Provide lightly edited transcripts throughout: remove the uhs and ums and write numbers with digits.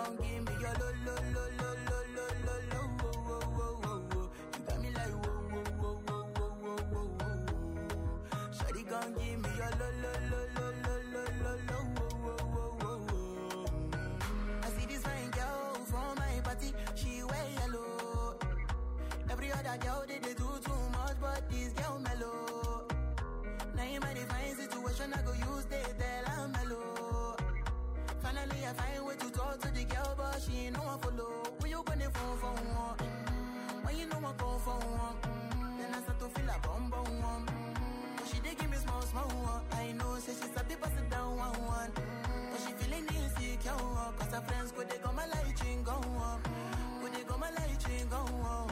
gon' give me your lo lo lo lo lo lo lo lo wo wo wo wo wo. You got me like wo wo wo wo wo wo wo wo. Shawty gon' give me your lo lo lo lo lo lo lo lo wo wo wo wo wo. I see this fine girl from my party, she wear yellow. Every other girl they do too much, but this girl mellow. Now in my divine situation, I go use they tell I'm mellow. Finally, I find way to talk to the girl, but she ain't no one follow. When you gonna phone for one? When you know I go for one? Then I start to feel a bum bum one. But she dey give me small small one. I know, say she's a bit pass it down one one. But she feeling insecure, cause her friends could they come my light ring go on. Could they come my light ring go on.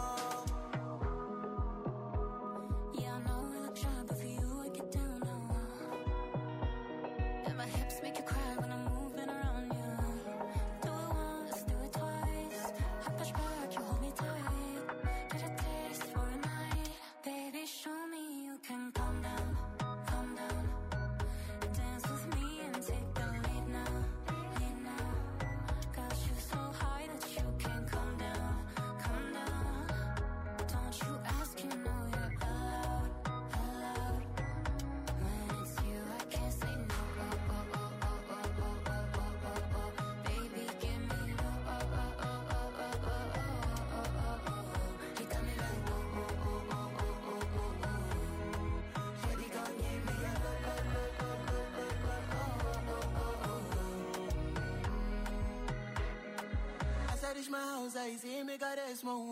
I say make her rest more.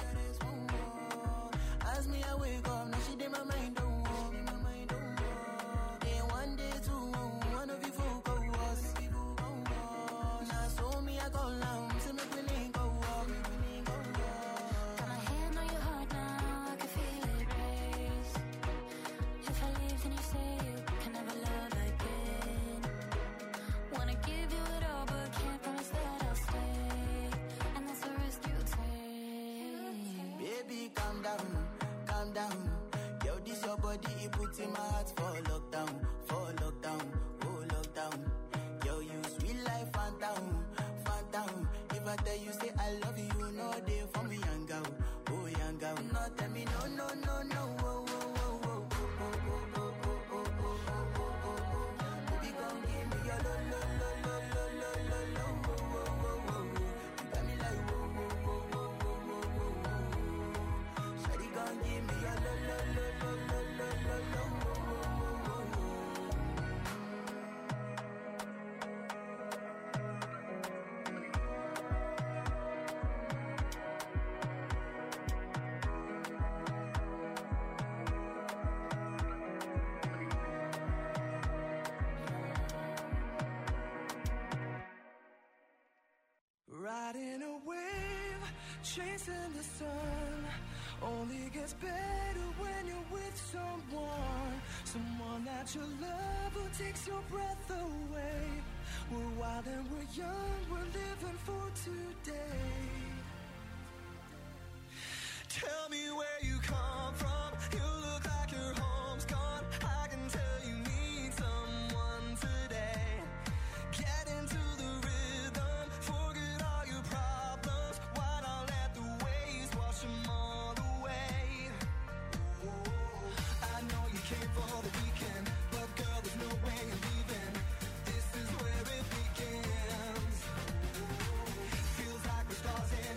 As me I wake up, now she did my mind don't walk. Then one day two, one of you folk go us. Now so me I go down, say make we link go walk. Got my hand on your heart now, I can feel it race. If I leave then you say you can never love again. Wanna give you it all but can't promise that I'll stay. Baby, calm down, calm down. Yo, this your body, it puts in my heart for lockdown, oh lockdown. Yo, you sweet life, phantom, phantom. If I tell you say I love you, no day for me, young girl, oh young girl. No, tell me no, no, no, no, oh, oh, oh, oh, oh, oh, oh, oh, oh, oh, oh, oh, oh. Baby, gon' give me your lo, lo, lo, lo, lo, lo, lo, lo, oh, oh, oh, oh. You got me like whoa, whoa, whoa, whoa. Give me your lo lo lo lo lo lo lo lo. Riding a wave, chasing the sun. Only gets better when you're with someone that you love who takes your breath away. We're wild and we're young, we're living for today. Tell me where you come from, you look like your home's gone. I can tell you need someone today. Get into the rhythm, forget all your problems. Why not let the waves wash them all away? I know you came for the weekend, but girl, there's no way you're leaving. This is where it begins. Feels like we're stars in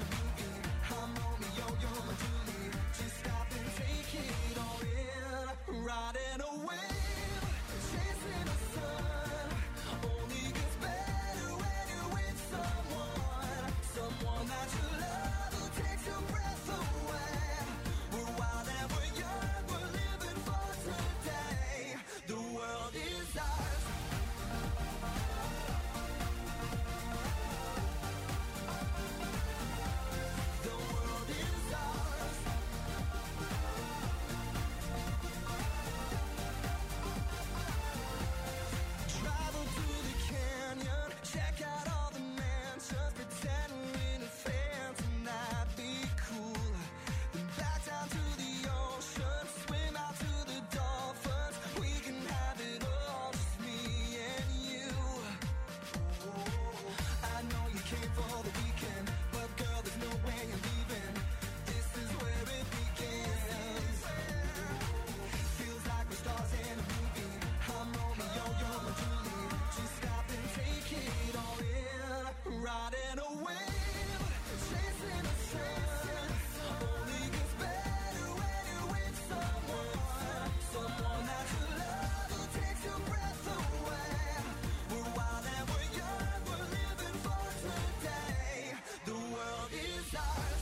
riding a wave, chasing the sun. Only gets better when you're with someone that you love who takes your breath away. We're wild and we're young, we're living for today. The world is ours.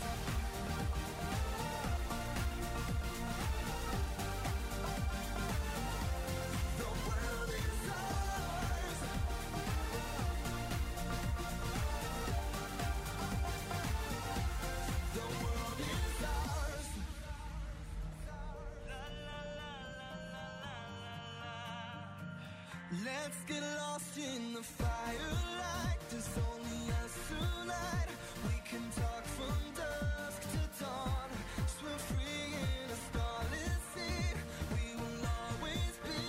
The world is ours. The world is ours. Let's get lost in the firelight. There's only us tonight. We can talk from dusk to dawn. Swim free in a starless sea. We will always be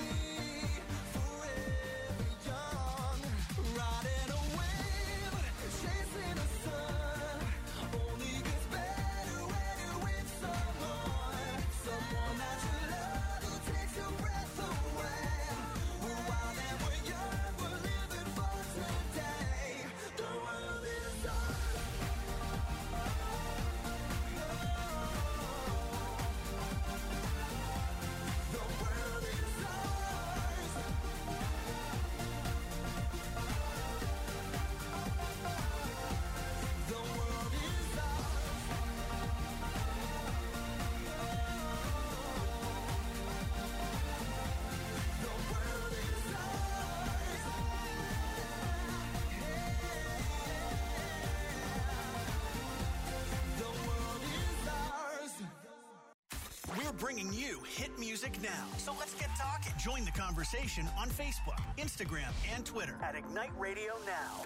forever young. Riding a wave, chasing the sun. Only gets better when you're with someone that you love who takes your breath away. We're wild and we're young, we're living for today. The world is ours. The world is ours. The world is ours. The world is ours. The world is ours. We're bringing you hit music now. So let's get talking. Join the conversation on Facebook, Instagram, and Twitter at Ignite Radio Now.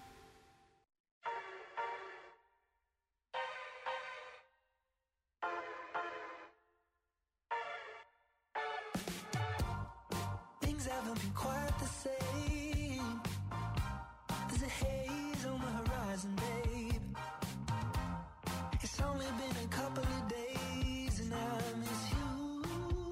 Things haven't been quite the same. There's a haze on the horizon, babe. It's only been a couple of days and I miss you.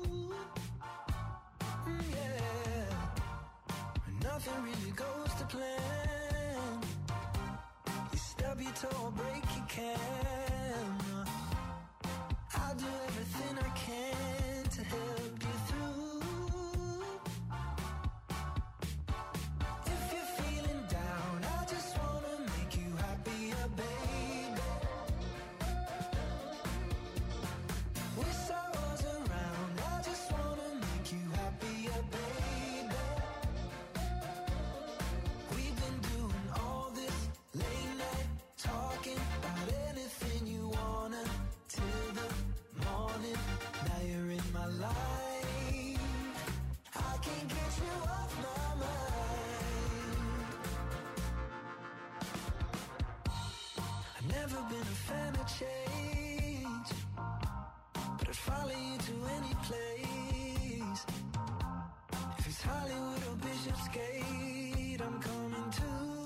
Yeah. Nothing really goes to plan. You stub your toe or break your can. I'll do everything I can to help you through. If you're feeling down, I just wanna make you happier, baby. With sorrows around, I just wanna make you happier, baby. We've been doing all this late night talking about anything you wanna till the morning. Now you're in my life. I can't get you off my mind. I've never been a fan of change, but I'd follow you to any place. If it's Hollywood or Bishopsgate, I'm coming too.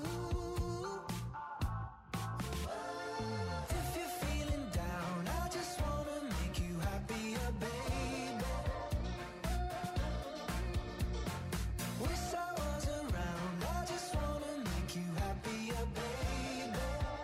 If you're feeling down, I just wanna make you happier, baby. With sorrows around, I just wanna make you happier, baby.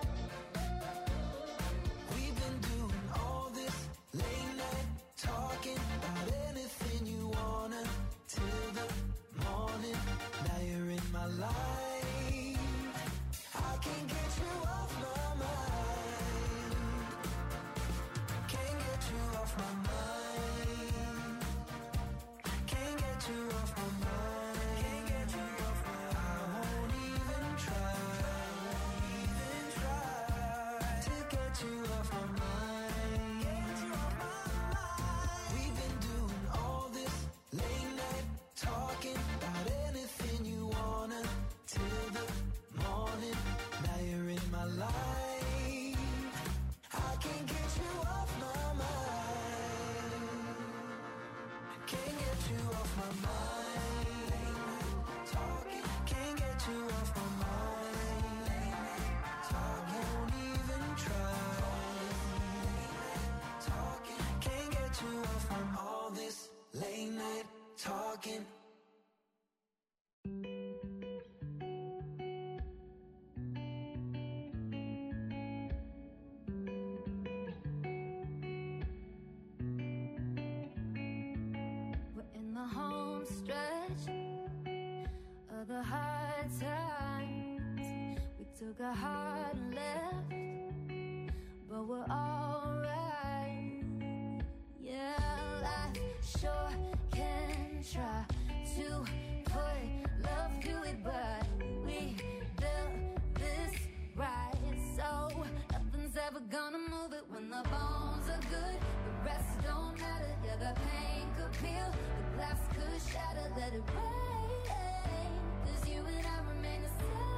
We've been doing all this late night talking about anything you wanna till the morning. Now you're in my life. I can't get you off my mind. Can't get you off my mind. Can't get you off my mind. Can't get you off my mind. I won't even try. To get you off my mind. Get you off my mind. We've been doing all this late night talking about anything you wanna till the morning. Now you're in my life. I can't get you off my mind. Can't get you off my mind. Talking. Can't get you off my mind. I won't even try. Talking. Can't get you off from all this late night talking. the hard times. We took a hard left, but we're alright. Yeah, life sure can try to put love to it, but we built this right, so nothing's ever gonna move it. When the bones are good, the rest don't matter. Yeah, the pain could peel, the glass could shatter. Let it rain, 'cause you and I remain the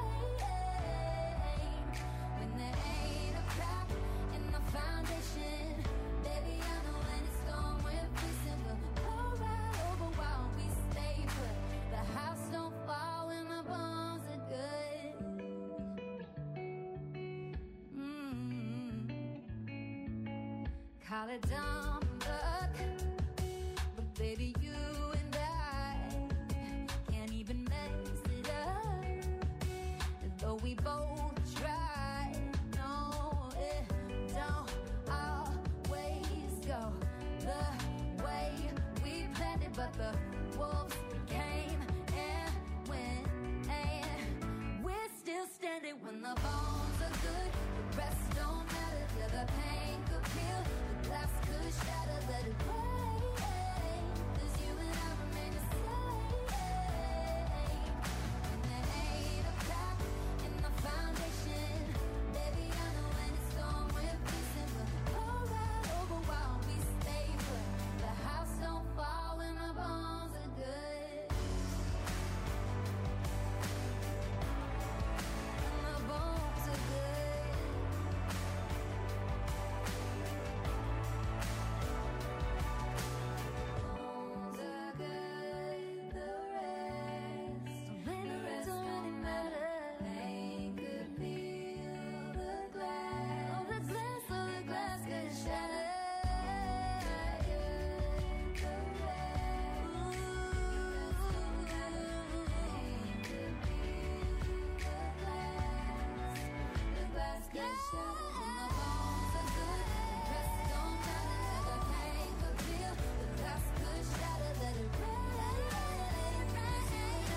same. When there ain't a crack in the foundation, baby, I know when it's gone, we're facing. We'll go right over while we stay put. The house don't fall when the bones are good. Call it dumb luck, but baby, you and I can't even mess it up. And though we both try, no, it don't always go the way we planned it. But the wolves came and went, and we're still standing. When the bones are good, the rest don't matter. Yeah, the pain could peel, the glass could shatter. Let it rain, 'cause you and I remain the same. When there ain't a crack in the foundation, baby, I know when it's gone, we're facing. We'll go right over while we stay put. The house don't fall when the bones are good. When the bones are good. Bones are good, the rest don't really matter. They could peel the glass, oh the glass could shatter. The glass could shatter. When the bones are good, the rest don't matter. The pain could peel, the glass could shatter. Let it rain, rain,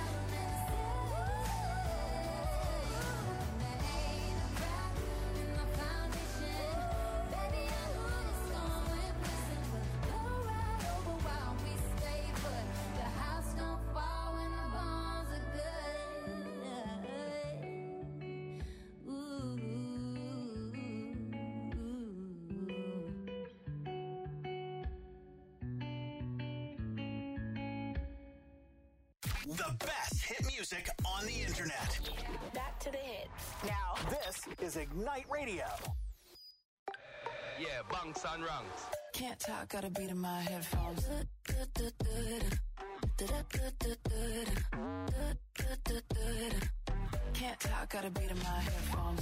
there ain't a crack in the foundation, baby, I know when it's gone, we're missing. We'll go right over while we stay put. The house don't fall when the bones are good. The best hit music on the internet. Back to the hits. Now, this is Ignite Radio. Yeah, bunks and ranks. Can't talk, got a beat in my headphones. Can't talk, got a beat in my headphones.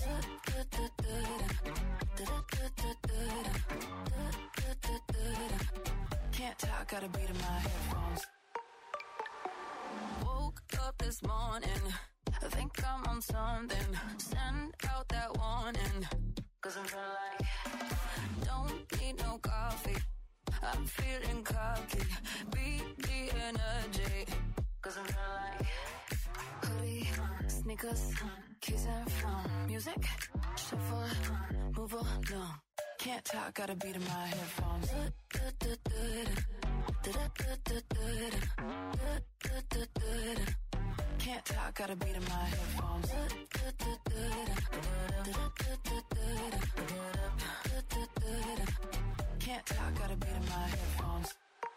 Can't talk, got a beat in my headphones. Woke up this morning, I think I'm on something. Send out that warning, 'cause I'm feeling like don't need no coffee. I'm feeling cocky, beat the energy, 'cause I'm feeling like hoodie, sneakers, keys and phone, music, shuffle, move along. Can't talk, got a beat in my headphones. Can't talk, got a beat in my headphones. Can't talk, got a beat in my headphones.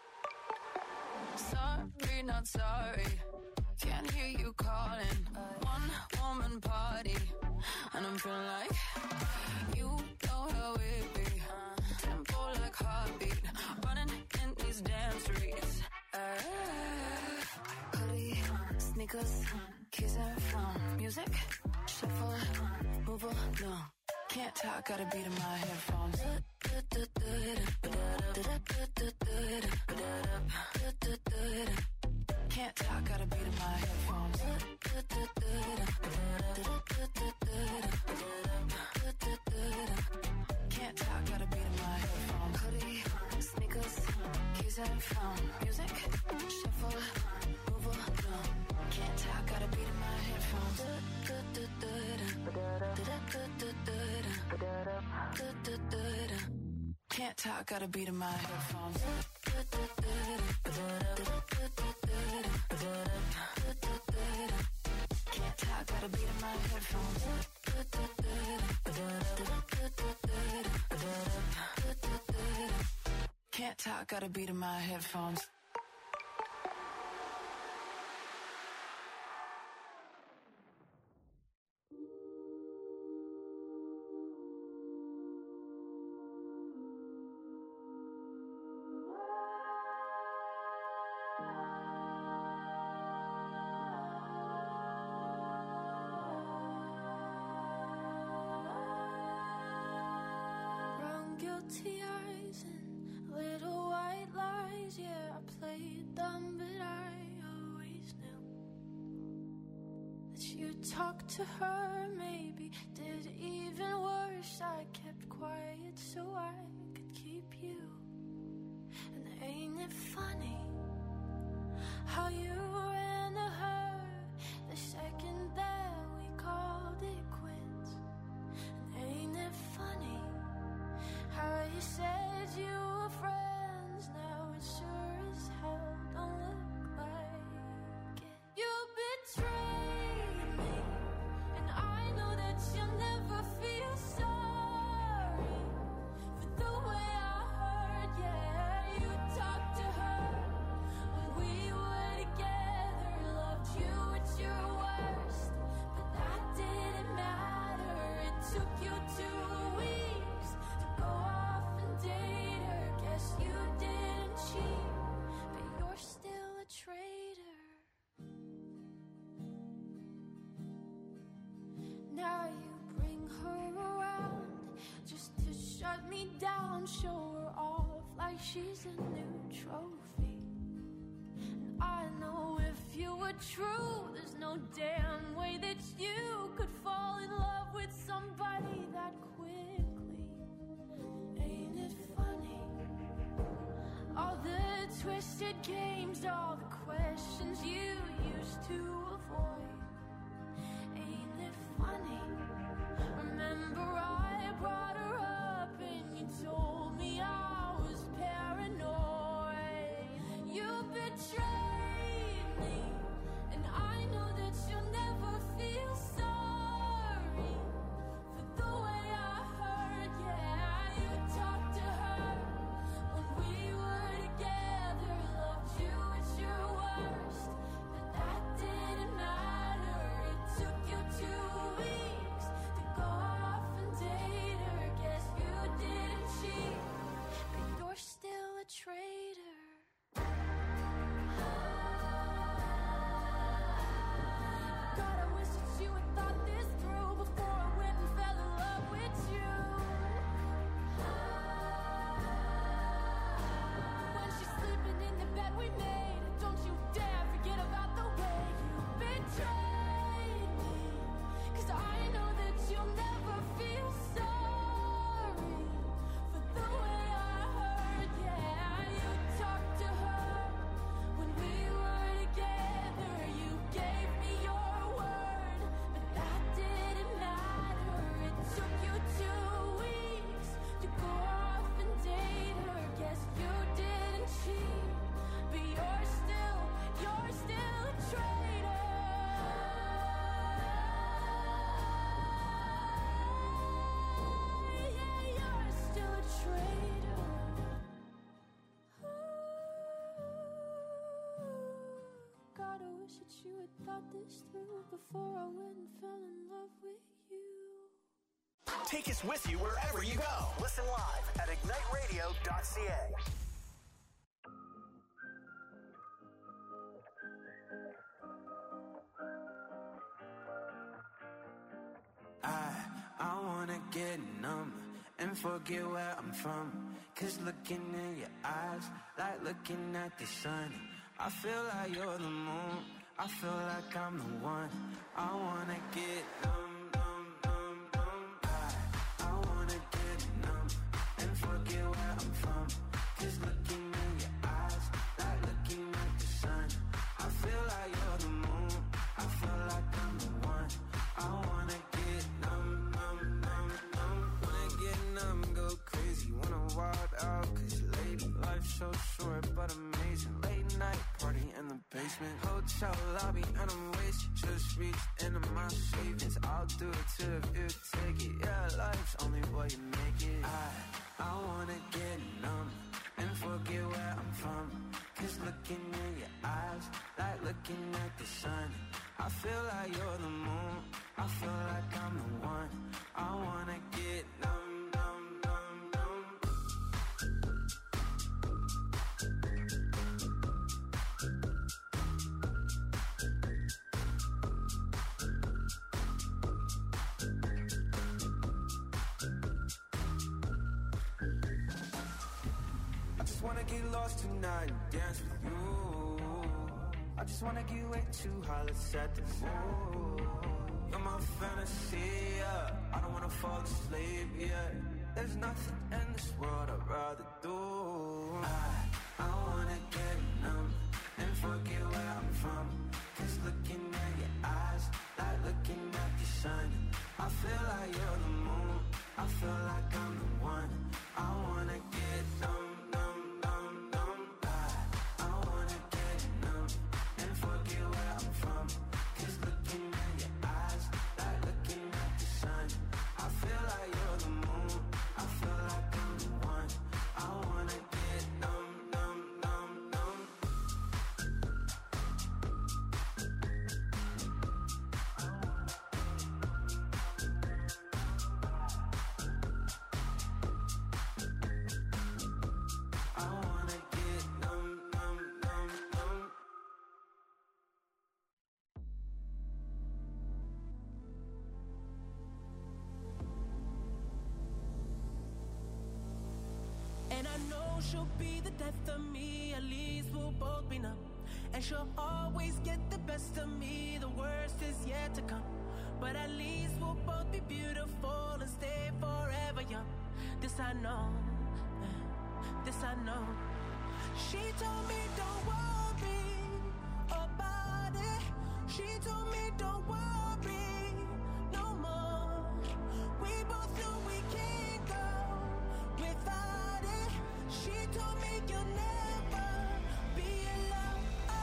Sorry, not sorry. Can't hear you calling. One woman party, and I'm feeling like you know how it be. Tempo like heartbeat, running in these damn streets. Hoodie, sneakers, keys and phone, music, shuffle, move along. Can't talk, got a beat in my headphones. Can't talk, got a beat in my headphones. Can't talk, got a beat in my headphones. Hoodie, sneakers, keys and phone, music, shuffle, move along. Can't talk, got a beat in my Can't talk, got a beat in my headphones. Can't talk, got a beat in my headphones. Can't talk, got a beat in my headphones. Guilty eyes and little white lies. Yeah, I played dumb, but I always knew that you talked to her. Maybe did even worse. I kept quiet so I could keep you. And ain't it funny how you ran to her the second that we called it quits? And ain't it funny how you said you were friends, now it sure as hell don't look like it. You betrayed me, and I know that you'll never feel sorry for the way I heard. Yeah, you talked to her when we were together, loved you at your worst, but that didn't matter. It took you 2 weeks to go off and date her. Guess you didn't cheat, but you're still a traitor. Now you bring her around just to shut me down, show her off like she's a new trophy. And I know if you were true, there's no damn way that you could fall in love with somebody that quickly. Ain't it funny? All the twisted games, all the questions you used to avoid. Ain't it funny? Remember I brought her up and you told me I was paranoid. You betrayed me, and I know that you'll never feel sorry for the way I heard. Yeah, you talked to her when we were together, loved you at your worst, but that didn't matter. It took you 2 weeks to go off and date her. Guess you didn't cheat, but you're still a traitor. God, I wish that you had thought this through before I went and fell in love with you. When she's sleeping in the bed we made, don't you dare forget about the way you betrayed me. 'Cause I know that you'll never feel sorry for the way I heard. Yeah, you talked to her when we were together. You gave me your word, but that didn't matter. It took you 2 weeks to go off and date her. Guess you didn't cheat, but you're still a traitor. Yeah, you're still a traitor. God, I wish that you had thought this through before I went and fell in love with you. Take us with you wherever you go. Listen live at igniteradio.ca. I wanna get numb and forget where I'm from. 'Cause looking in your eyes, like looking at the sun. I feel like you're the moon, I feel like I'm the one. I wanna get numb, numb, numb, numb. I wanna get numb and forget where I'm from. 'Cause looking in your eyes, like looking at the sun. I feel like you're the moon, I feel like I'm the one. I wanna get numb, numb, numb, numb. Wanna get numb, go crazy. Wanna walk basement. Hotel lobby and I'm wasted. Just reached into my savings. I'll do it too if you take it. Yeah, life's only what you make it. I wanna get numb and forget where I'm from. Cause looking in your eyes, like looking at the sun. I feel like you're the moon, I feel like I'm the one. I wanna get numb, numb, numb, numb. I just wanna get lost tonight and dance with you. I just wanna get way too high, let's set the mood. You're my fantasy, yeah. I don't wanna fall asleep, yeah. There's nothing in this world I'd rather do. I wanna get numb and forget where I'm from. Cause looking at your eyes, like looking at the sun. I feel like you're the moon, I feel like I'm the one. I wanna get numb, numb, numb, numb. I wanna get numb and forget where I'm from. Cause looking at your eyes, like looking at the sun. I feel like you're the moon, I feel like I'm the one. I wanna get numb, numb, numb, numb. I wanna get numb, numb, numb, numb. And I know she'll be the death of me, at least we'll both be numb. And she'll always get the best of me, the worst is yet to come. But at least we'll both be beautiful and stay forever young. This I know, this I know. She told me don't worry about it. She told me don't worry no more. We both know we can't go without it. She told me you'll never be alone.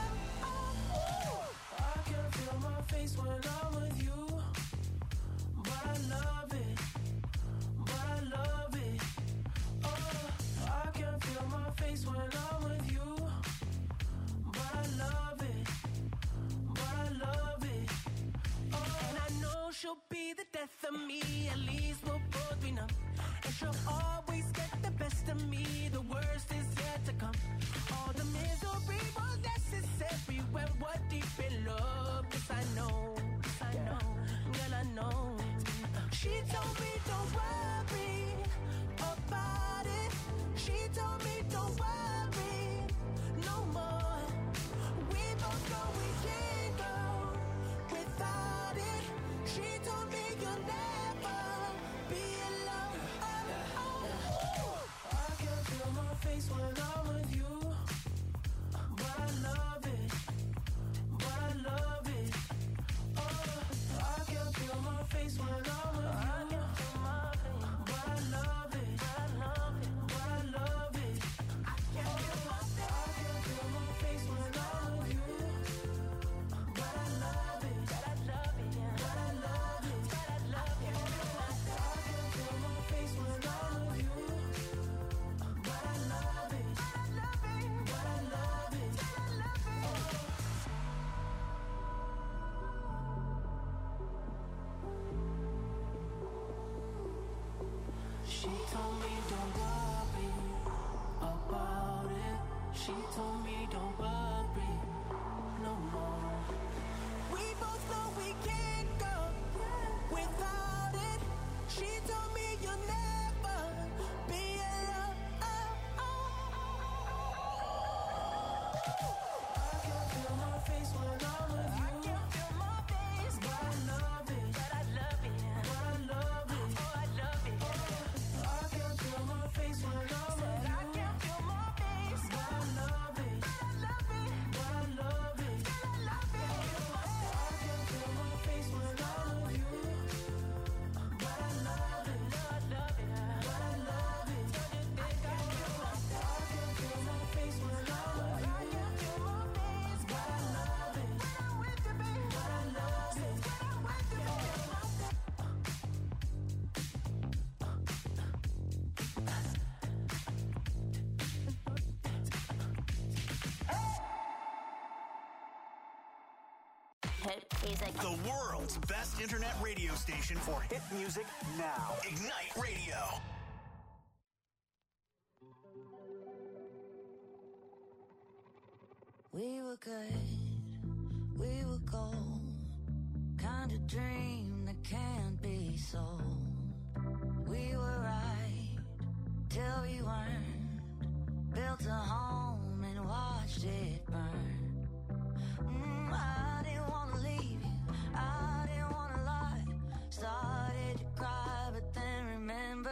I can feel my face when I'm with you, but I love it, but I love it. Oh, I can feel my face when I'm with you, but I love it, but I love it. Oh, and I know she'll be the death of me, at least we'll both be numb. And she'll always get the best of me, the worst is yet to come. All the misery was necessary when we're deep in love. Yes, I know, yes, I know, girl, I know. She told me don't worry about it. She told me don't worry no more. We both know we can't go without it. She told me you'll never be alone. I can feel my face when I'm with you, but I love it, but I love it. Oh, I can feel my face when I'm with you, but I love it, but I love it, but I love it. I can feel my face when I'm with you, but I love it, but I love it, but I love it, but I love it. I can feel my face when I'm with you, but I love it, but I love it, but I love it, but I love it. She told me don't worry about it. She told me don't worry no more. We both know we can't go without it. She told me you'll never be alone. I can feel my face when I'm with you. I can feel my face, but I love it, but I love it, but I love it. Oh, I love it. I can feel my face when I'm with you. I can feel my face, but I love it, but I love it, but I love it, but I love it. hit music. The world's best internet radio station for hit music now. Ignite Radio. We were good, we were gold, kind of dream that can't be sold. We were right till we weren't, built a home and watched it burn. I didn't want to leave you, I didn't want to lie, started to cry but then remembered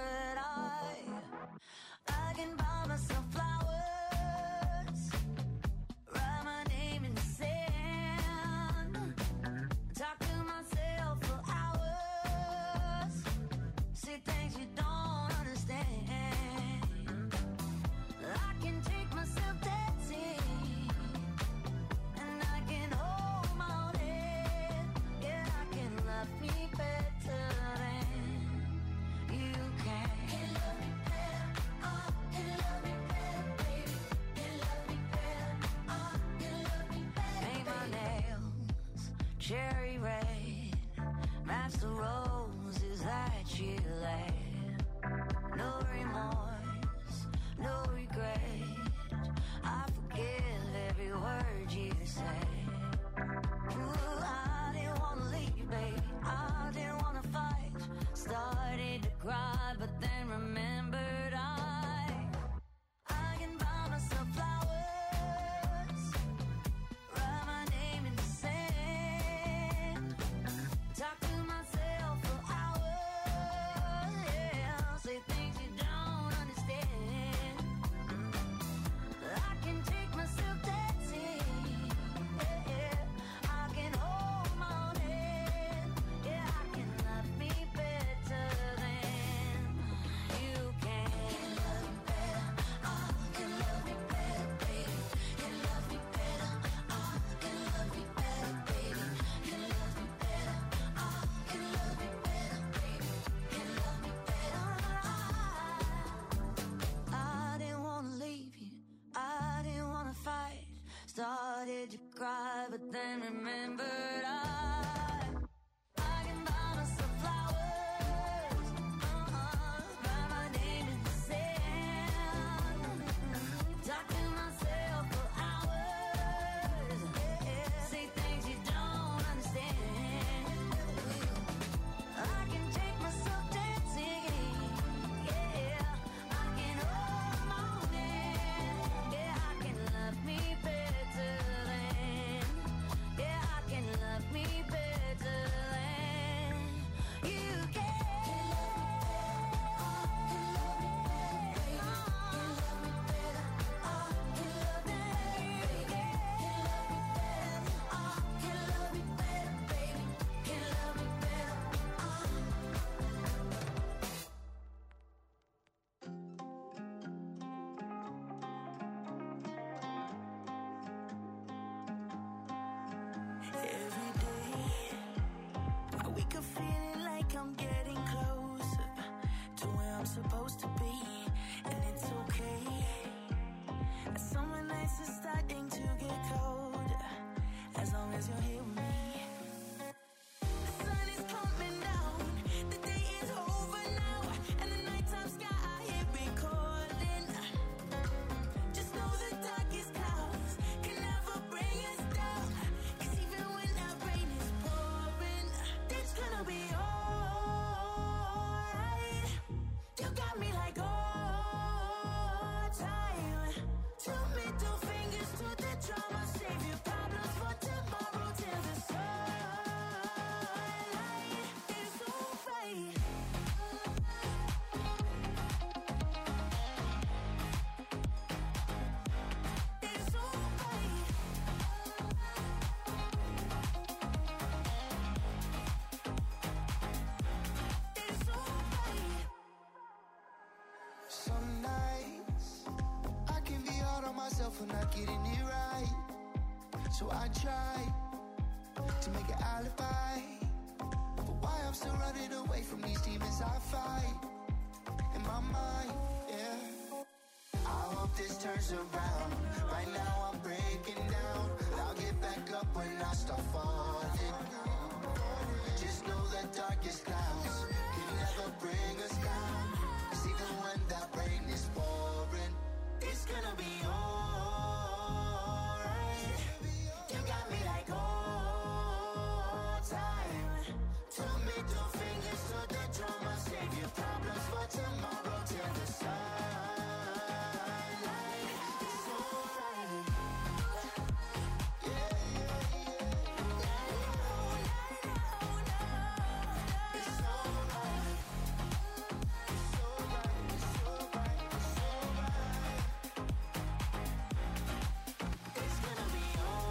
I can buy myself flowers, write my name in the sand, talk to myself for hours, say things you don't understand. I can take myself dancing, and I can hold my own head. Yeah, I can love me better than you can. Can love me better, can love me better, baby. Can love me better, can love me better. Paint my nails cherry red, match the roses that you laid. No remorse, no regret, I forgive every word you say. Ooh, I didn't want to leave, babe, I didn't want to fight, started to cry but then remembered I can buy myself flowers, write my name in the sand, talk to myself for hours, yeah, say things you don't understand. I can take myself dancing, yeah, I can hold my own head, yeah, I can love me better than you can. Can love me better, can love me better, baby. Can love me better, can love me better, baby. Can love me better, can love me better, baby. Can love me better. I didn't want to leave you, I didn't want to fight, started to cry but then remembered I can buy myself flowers, write my name in the sand, talk to myself for hours, yeah, say things you don't understand. I can take myself dancing, yeah, I can hold my own hand, yeah, I can love me better than, yeah, I can love me better than you can. Every day I wake up feeling like I'm getting closer to where I'm supposed to be, and it's okay. Summer nights are starting to get colder, as long as you're here with me. The sun is coming down, the day is over now, and the nighttime sky here be calling. Just know the darkest clouds can never bring us down, 'cause even when that rain is pouring, it's gonna be alright. You got me like all time. Two middle fingers to the drama, save your problems for tomorrow till the sunlight is alright. It's alright. It's alright. Some nights I can be hard on myself for not getting it right, so I try to make an alibi for why I'm still running away from these demons I fight in my mind. Yeah, I walk this turns around. Right now I'm breaking down. I'll get back up when I start falling. Just know the darkest clouds can never bring us down. 'Cause even when that rain is pouring, it's gonna be alright. You got me like all time. Two middle fingers to the drum. I'll save your problems for tomorrow till the sunlight. It's alright. Yeah, yeah, yeah. It's alright. It's alright. It's alright. It's alright. It's gonna be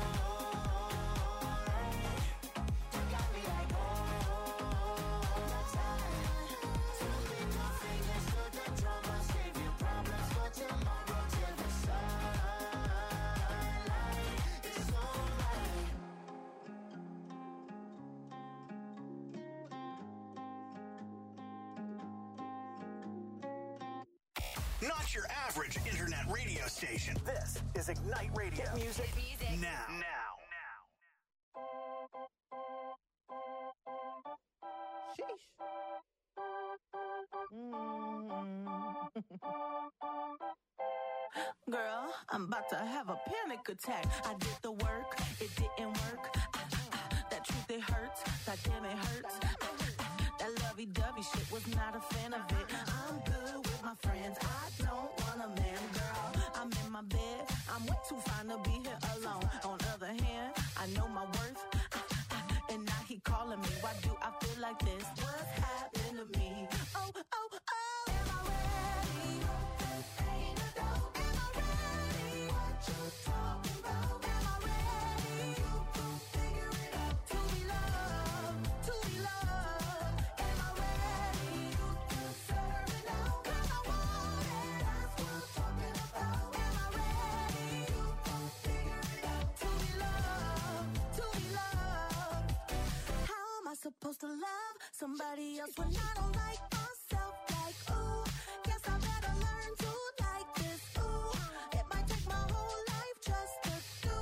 alright. You got me like all the time. Two middle fingers to the drum. I'll save your problems for tomorrow till the sunlight. It's alright. Not your average internet radio station. This is Ignite Radio. Hit music now. Girl, I'm about to have a panic attack. I did the work, it didn't work. That truth, it hurts. That damn, it hurts. That lovey-dovey shit, was not a fan of it. I'm good with my friends. I don't want a man, girl. I'm in my bed. I'm way too fine to be here alone. On the other hand, I know my worth. And now he calling me. Why do I feel like this? What's happened to me? Oh, oh, oh. Am I ready? Ain't a doubt. Am I ready? What you talking about? Am I ready? You gon' figure it out. To be loved, to be loved. Am I ready? You deserve it now. 'Cause I want it. That's what I'm talking about. Am I ready? You gon' figure it out. To be loved, to be loved. How am I supposed to love somebody else when I don't like myself? Like, ooh, guess I better learn to like this. Ooh, it might take my whole life just to do.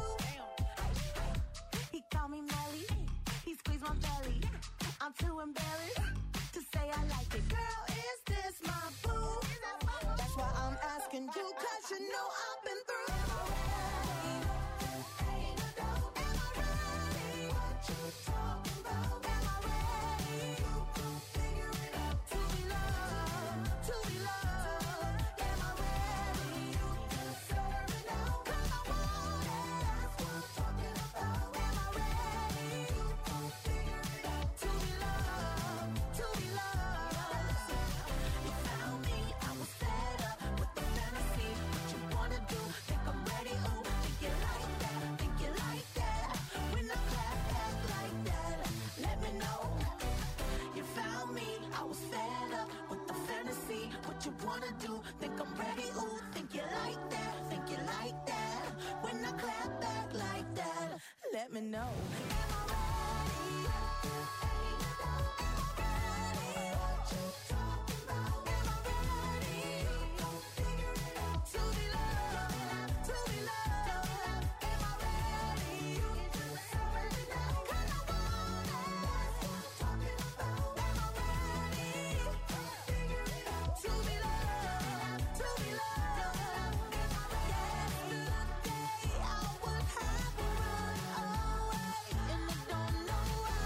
He called me Melly, he squeezed my belly. I'm too embarrassed to say I like it. Girl, is this my boo? That's why I'm asking you, 'cause you know I've been through. Am I ready? Ain't a doubt. Am I ready? What you talking about? Am I ready? You gon' figure it out. To be loved, to be loved. Am I ready? You deserve it now. 'Cause I want it. That's what I'm talking about. Am I ready? You gon' figure it out. To be loved, to be loved. You found me, I was fed up with the fantasy. What you wanna do? Think I'm ready? Ooh, think you like that? Think you like that? When I clap back like that, let me know. You found me, I was fed up with the fantasy. What you wanna do? Think I'm ready? Ooh, think you like that? Think you like that? When I clap back like that, let me know. Am I ready? Ain't a doubt. Am I ready? What you talking about? Am I ready? You gon' figure it out. To be loved, to be loved. Am I ready? You deserve it now. 'Cause I want it. That's what I'm talking about. Am I ready? You gon' figure it out. To be loved, to be loved. Am I ready? Yesterday I would have run away, and I don't know why.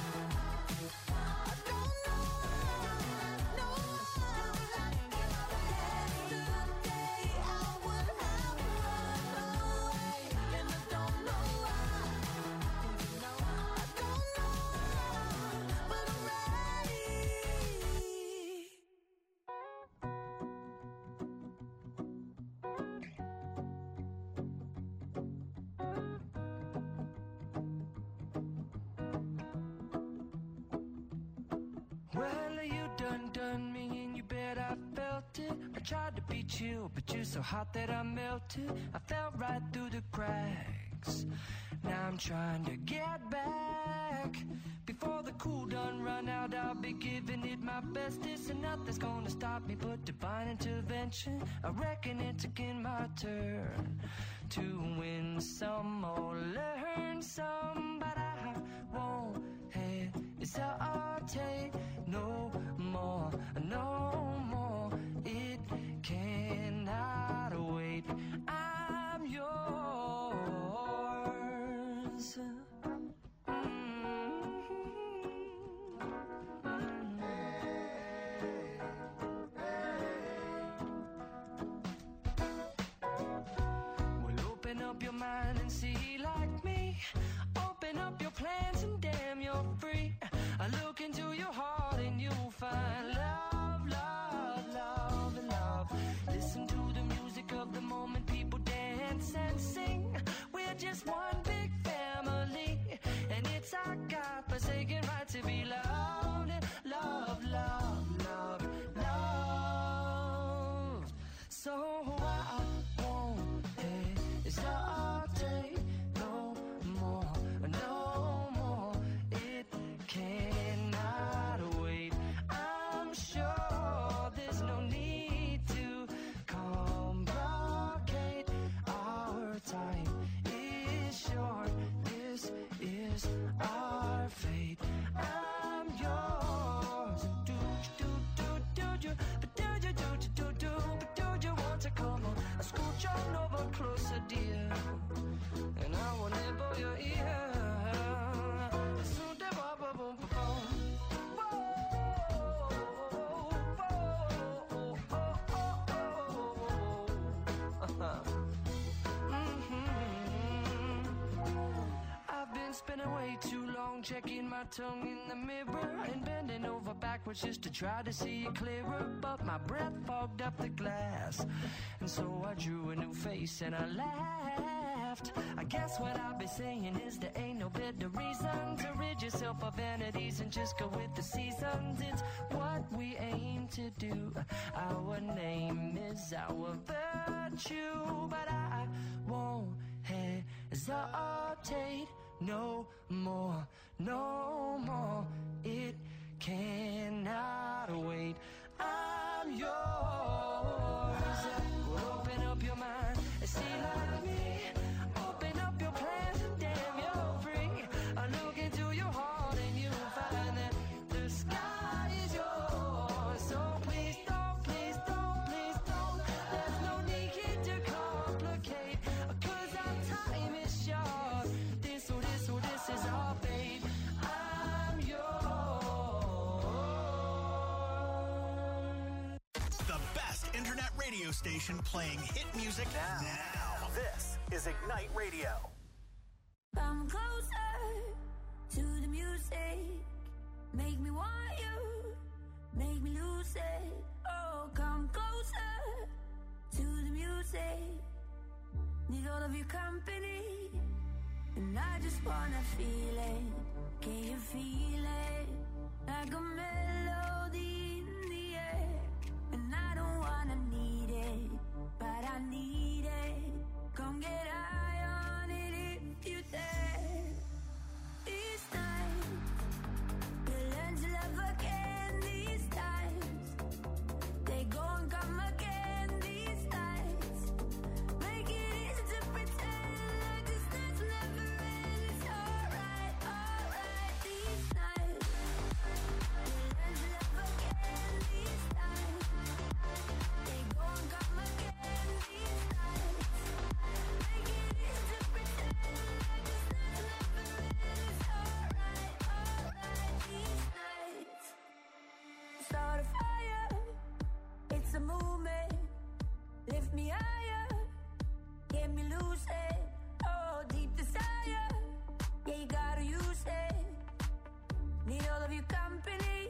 I don't know why. No. Yesterday I would have run away, and I don't know why. I don't know, but I'm ready. Well, you done me and you bet I felt it. I tried to be chill, but you're so hot that I melted. I fell right through the cracks. Now I'm trying to get back. Before the cool done run out, I'll be giving it my my bestest, and nothing's gonna stop me but divine intervention. I reckon it's again my turn to win some or learn some, but I won't hesitate no more, no more. It cannot wait. I'm yours. Well, open up your mind and see like me. Open up your plans and damn, you're free. I look into your heart and you'll find love, love, love, and love. Listen to the music of the moment, people dance and sing. We're just one big family, and it's our God-forsaken right to be loved. Love, love, love, love. So I won't hesitate no more, no more. It cannot wait. I'm sure there's no need to complicate. Our time is short. This is our fate. I'm yours. Do you, but do you want to come on? Scooch on over closer, dear, and I will nibble your ear. I've been spending way too long checking my tongue in the mirror and bending over backwards just to try to see it clearer, but my breath fogged up the glass, and so I drew a new face and I laughed. I guess what I'll be saying is there ain't no better reason to rid yourself of vanities and just go with the seasons. It's what we aim to do. Our name is our virtue, but I won't hesitate no more, no more. It cannot wait. I'm yours. Open up your mind and see like me. Open up your plans and damn, you're free. I look into your heart and you'll find that the sky is yours. So please don't, please don't, please don't. There's no need to complicate, 'cause our time is short. This is our fate. I'm yours. The best internet radio station playing hit music now. This is Ignite Radio. Come closer to the music. Make me want you. Make me lose it. Oh, come closer to the music. Need all of your company. And I just wanna feel it. Can you feel it? Like a melody in the air. And I don't wanna need it, but I need it. Come get high on it if you dare. These nights, we'll learn to love again. These times, they go and come again. These nights, make it easy to pretend like this night's never end. It's alright, alright. These nights, we'll learn to love again. These times, they go and come again. These nights, make it easy to pretend like this night's never end. It's alright, alright. These nights, start a fire. It's a movement. Lift me higher. Get me loose it. Oh, deep desire. Yeah, you gotta use it. Need all of your company.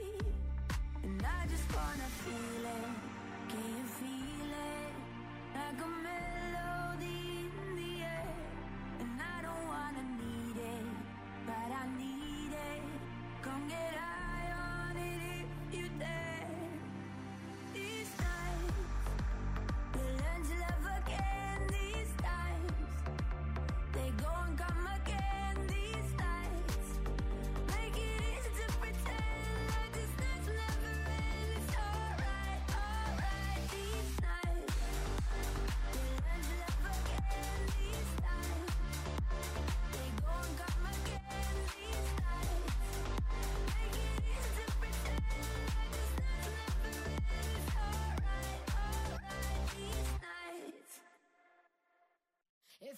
And I just wanna feel it. Can you feel it? Like a melody in the air. And I don't wanna need it, but I need it. Come get high on it if you dare. These nights, we'll learn to love again. These times, they go and come again. These nights, make it easy to pretend like this night's never end.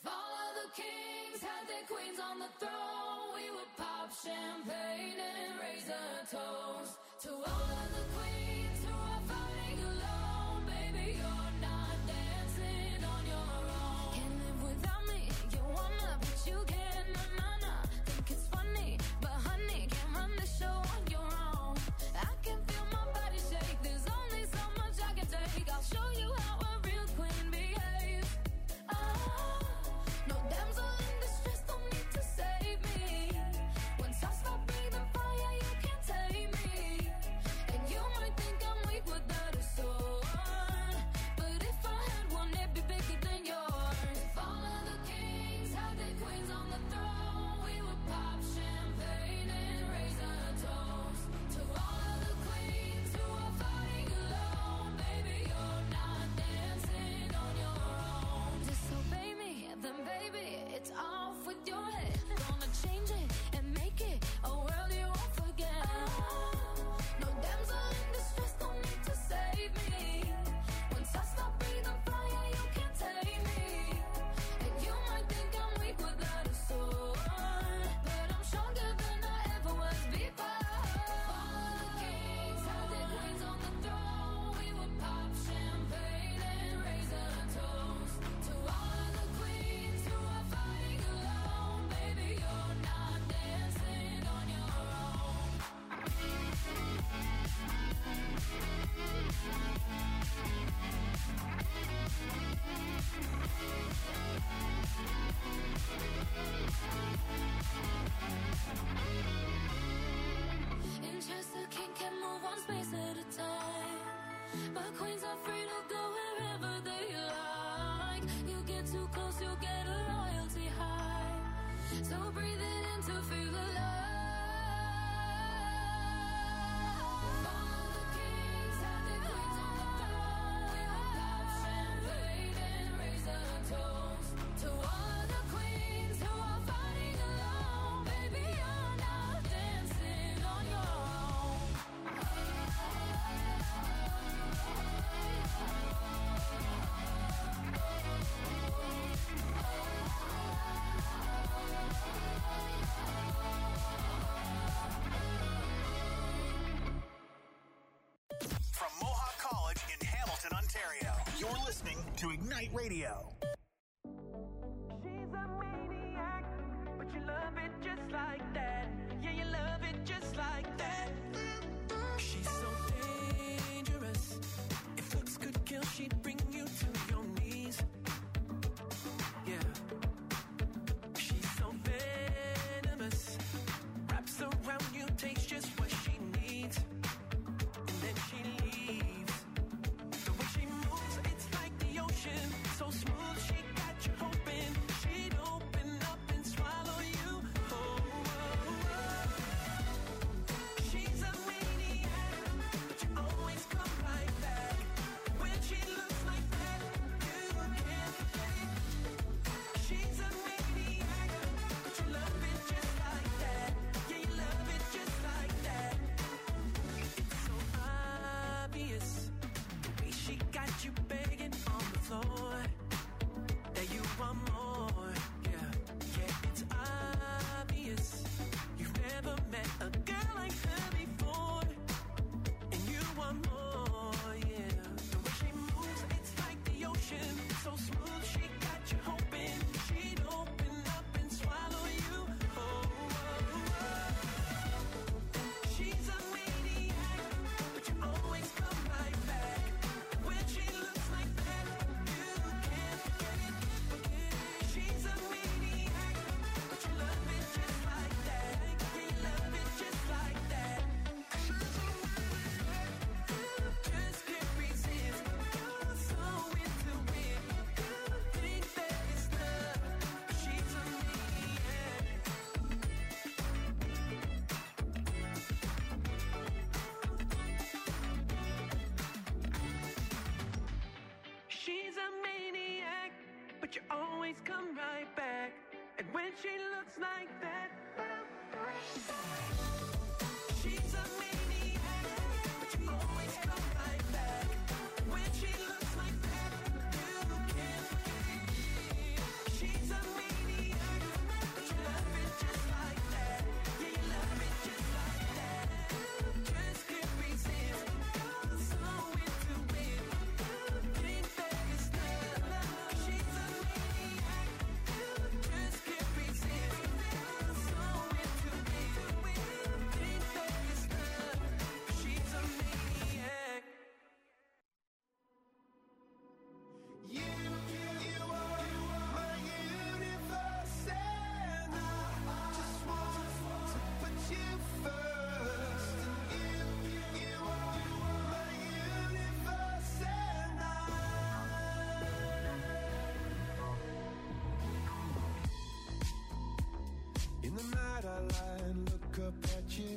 If all of the kings had their queens on the throne, we would pop champagne and raise a toast to all of the queens who are fighting alone. Baby, you're not dancing on your own. Can't live without me, you wanna, but you can't, na-na-na. Think it's funny, but honey, can't run the show on your own. I can feel my body shake, there's only so much I can take. I'll show you how a real queen behaves. No damsel in distress, don't need to save me. Once I stop breathing fire, you can't tame me. And you might think I'm weak without a sword, but if I had one, it'd be bigger than yours. If all of the kings had their queens on the throne, we would pop champagne and raise a toast to all of the queens who are fighting alone. Baby, you're not dancing on your own. Disobey me, then baby, it's off with your head. Gonna change it and make it a world you won't forget. No damsel in distress, don't need to save me. Once I stop breathing fire, you can't tame me. And you might think I'm weak without a sword, but I'm stronger than I ever was before. All the kings had their queens on the throne, we would pop champagne and raise a toast to all of the queens who are fighting alone. Baby, you're not dancing on your own. In Chester, king can move one space at a time, but queens are free to go wherever they like. You get too close, you'll get a royalty high. So breathe it in to feel alive. All of the kings had their queens on the throne. We would pop champagne and raise a toast to all of the queens who are fighting alone. Baby, you're not dancing on your own. From Mohawk College in Hamilton, Ontario, you're listening to Ignite Radio. She's a maniac, but you love it just like that. Yeah, you love it just like that. She's so dangerous. If looks could kill, she'd bring you to your knees. Yeah. She's so venomous. Wraps around you, takes just what she needs. And then she leaves. The way she moves, it's like the ocean. So smooth, she got you hoping she'd open up and swallow you. Oh, oh, oh. She's a maniac, but you always come right back. When she looks like that, you can't forget it. She's a maniac, but you love it just like that. Yeah, you love it just like that. It's so obvious, the way she got you begging on the floor, that you want more. Yeah, yeah, it's obvious. You've never met a girl like her before, and you want more. Yeah, the way she moves, it's like the ocean. So smooth, she got you hoping she'd open up and swallow you. Oh, oh, oh. She's a maniac, but you always come right back. When she looks like that, you can't forget it. She's a maniac, but you love it just like that. Yeah, you love it just like that. She's a maniac, just can't resist. You're so into it. You think that it's love, but she's a maniac. She's a maniac, but you always come right back. And when she looks like that, she's a maniac, but you always come right back. When she looks like that, you can't forget it. She's a skyline, look up at you.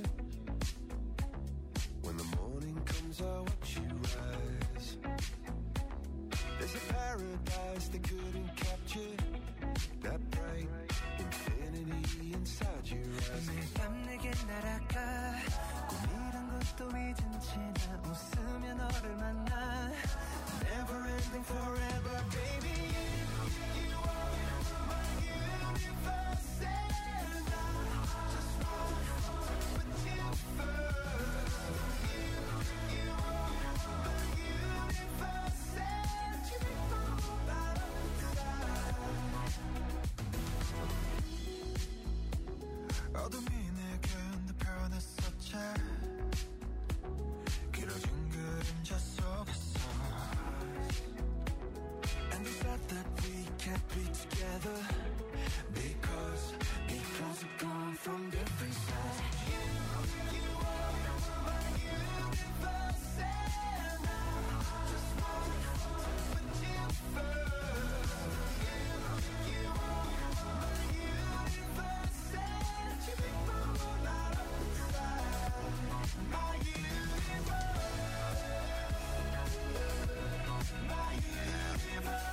When the morning comes, I watch you rise. There's a paradise they couldn't capture. That bright infinity inside your eyes. 매일 밤 내게 날아가 꿈이란 것도 잊은 채 나 웃으며 너를 만나. Never ending forever, baby. You are my universe, and I just want to put you first. You are my universe, and you make my whole life inside. 어둠이 내게 내 변했었지. 길어진 그림자 속에서. And we said that we can't be together because we've gone from different sides. You are my universe, and I just want to put you first. You are my universe, and you make my whole life inside. My universe, my universe.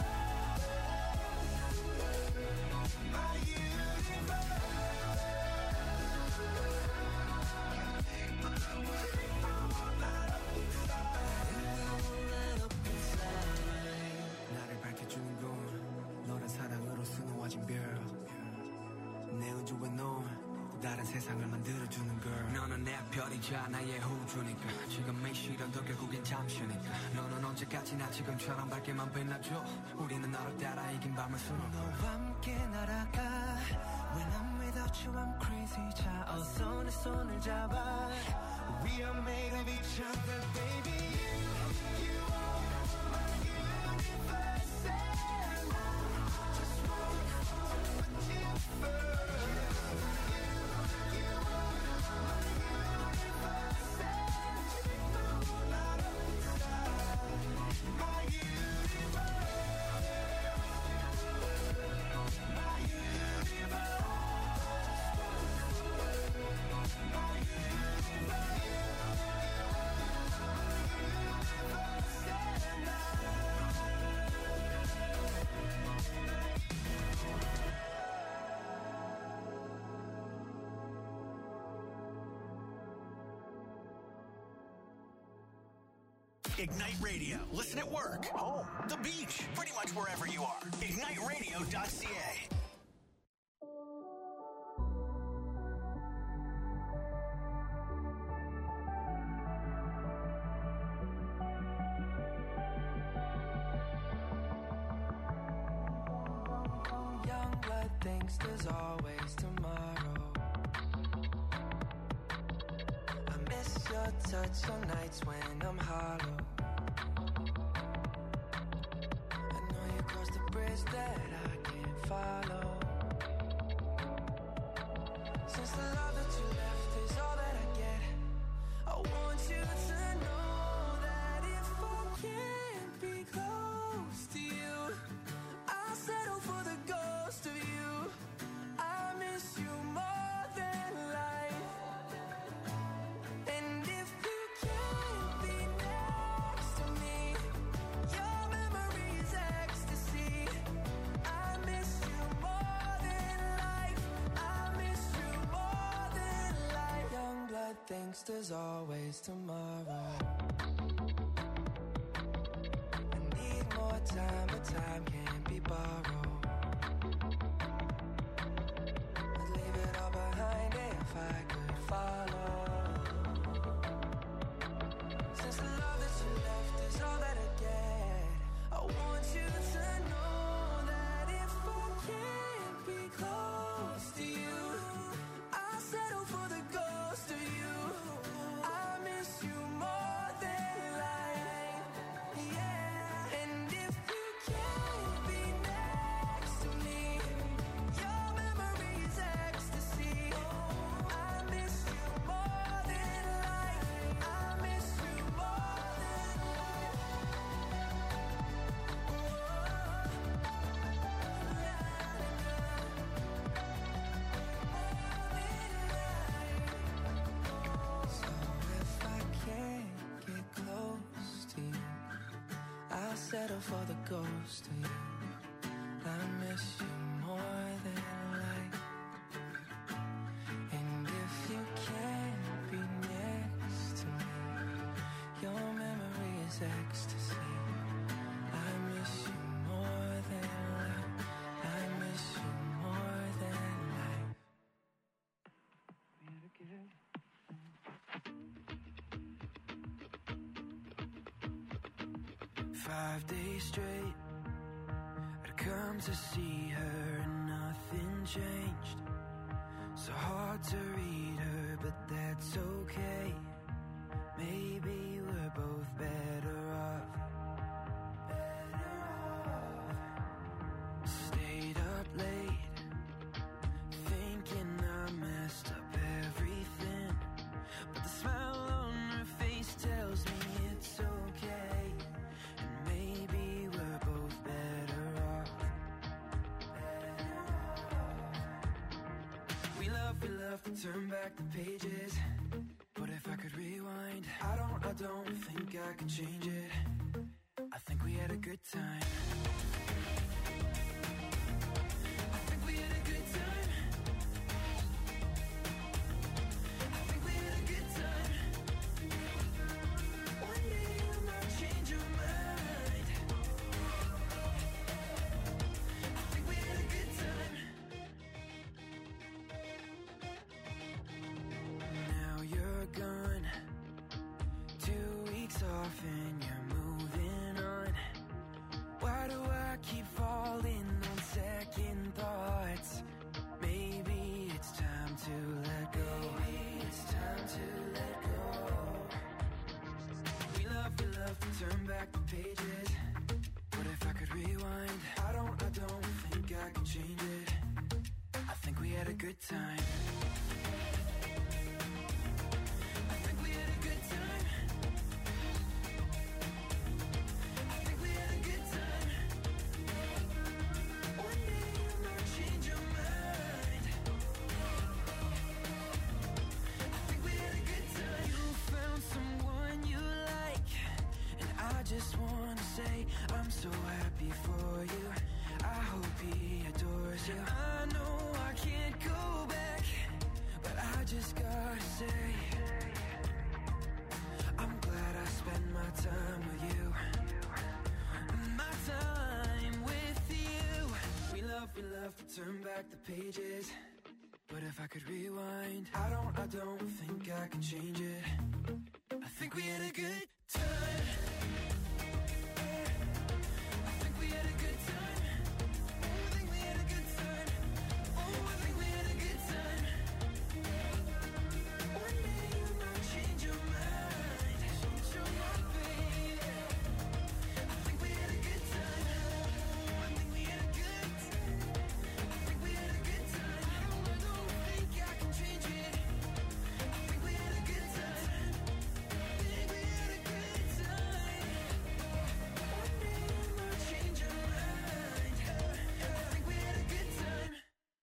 나를 밝혀주는 건 너란 사랑으로 수놓아진 별. 내 우주에 넌 다른 세상을 만들어주는 걸. 너는 내 별이자 나의 호주니까. 지금의 시련도 결국엔 잠시니까. 너는 언제까지나 지금처럼 밝게만 빛나줘. 우리는 너를 따라 이긴 밤을 수놓아. 너와 함께 날아가. When I'm without you I'm crazy. 자 어서 내 손을 잡아. We are made of each other, baby. You are my universe, and I just want to put you first. You are my universe, and you make my whole life inside. My universe, my universe, my universe. Ignite Radio. Listen at work, home, the beach, pretty much wherever you are. IgniteRadio.ca. Young blood thinks there's always tomorrow. I miss your touch on nights when I'm hollow. I know you crossed the bridge that I can't follow. Since the love that you left is all that I get, I want you to know that if I can't be close to you, I'll settle for the ghost of you. I miss you more than life. And if you can't be next to me, your memory is ecstasy. I miss you more than life. I miss you more than life. Young blood thinks there's always tomorrow. I need more time, but time can't be borrowed. I'd leave it all behind if I could follow. Since the love that you left is all that I get, I want you to know that if I can't be close to you, I'll settle for the ghost of you. I miss you more than life. Yeah. And if you can't be next settle for the ghost of you. I miss you more than life. And if you can't be next to me, your memory is ecstasy. I miss you more than life. I miss you more than life. 5 days straight, I'd come to see her and nothing changed. So hard to read her, but that's okay. Maybe we're both better off. Stayed up late, thinking I messed up everything, but the smile on her face tells me it's okay. And maybe we're both better off. We love to turn back the pages, but if I could rewind, I don't think I could change it. I think we had a good time. I think we had a good time. I think we had a good time. One day you might change your mind. I think we had a good time. Now you're gone, 2 weeks off and you're moving on. Why do I keep falling on second thoughts? Maybe it's time to let go. Maybe it's time to let go. We love to turn back the pages, but if I could rewind, I don't think I could change it. I think we had a good time. I think we had a good time. I think we had a good time. One day you might change your mind. I think we had a good time. You found someone you like, and I just wanna say I'm so happy for you. I hope he adores you. I know I can't go back, but I just gotta say I'm glad I spent my time with you. My time with you. We love to turn back the pages, but if I could rewind, I don't think I can change it. I think we had a good time. I think we had a good time. Oh, I think we had a good time. Oh, I think we had a good time. One day you might change your mind. Change your mind, baby. I think we had a good time. I think we had a good time. I think we had a good time. I don't think I can change it. I think we had a good time. I think we had a good time. One day you might change your mind. I think we had a good time.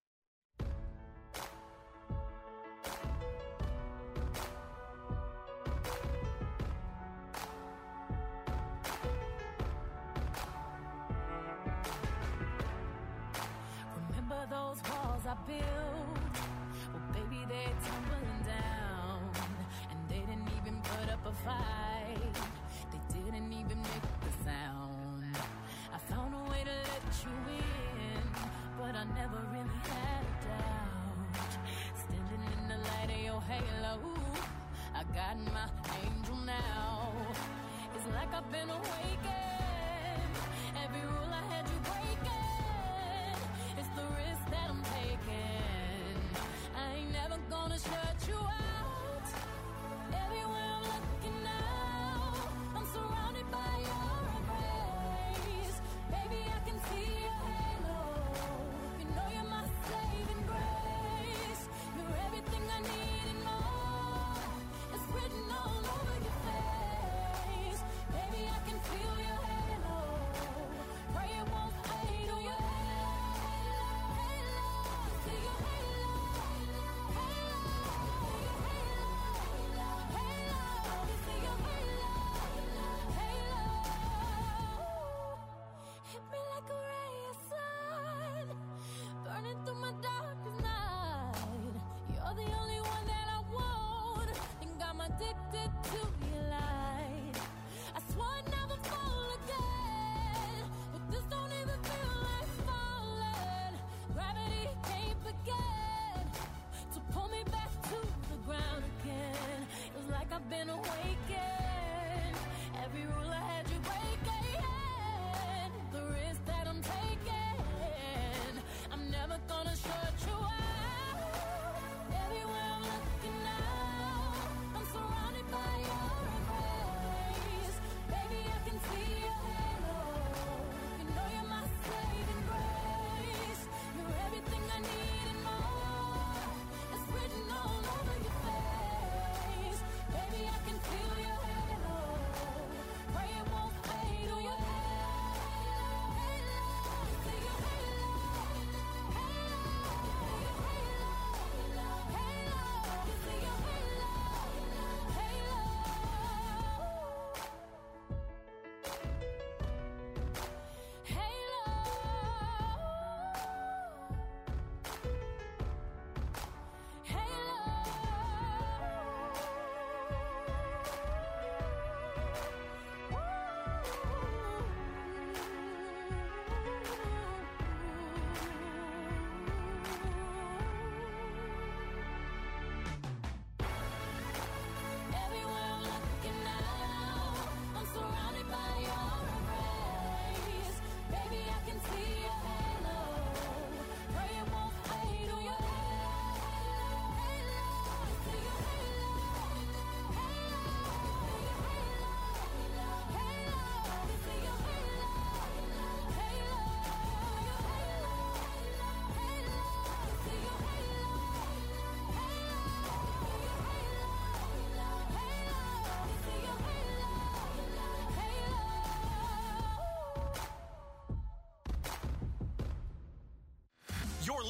Remember those walls I built? Well, baby, they're tumbling down. And they didn't even put up a fight. They didn't even make the sound. I found a way to let you in, but I never really had a doubt. Standing in the light of your halo, I got my angel now. It's like I've been awakened. Every rule I had you breaking. It's the risk that I'm taking. I ain't never gonna shut you out. Everywhere I'm looking now, I'm surrounded by your embrace. Baby, I can see your halo. You know you're my saving grace. You're everything I need and more. It's written all over your face. Baby, I can feel your halo. Pray it won't fade. Oh, your halo, halo. See your halo, halo, halo.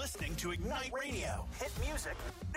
listening to Ignite Radio. Hit music